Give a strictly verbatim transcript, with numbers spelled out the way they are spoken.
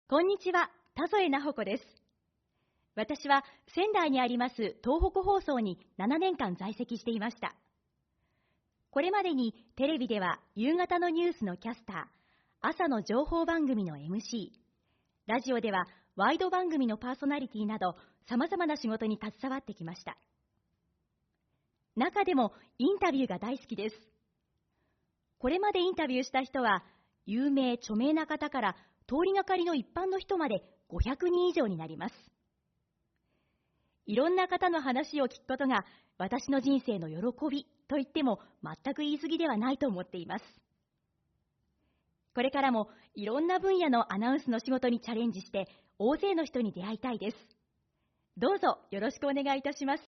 こんにちは、田添奈穂子です。私は仙台にあります東北放送にななねんかん在籍していました。これまでにテレビでは夕方のニュースのキャスター、朝の情報番組の エムシー、ラジオではワイド番組のパーソナリティなど様々な仕事に携わってきました。中でもインタビューが大好きです。これまでインタビューした人は有名著名な方から通りがかりの一般の人までごひゃくにん以上になります。いろんな方の話を聞くことが私の人生の喜びと言っても全く言い過ぎではないと思っています。これからもいろんな分野のアナウンスの仕事にチャレンジして大勢の人に出会いたいです。どうぞよろしくお願いいたします。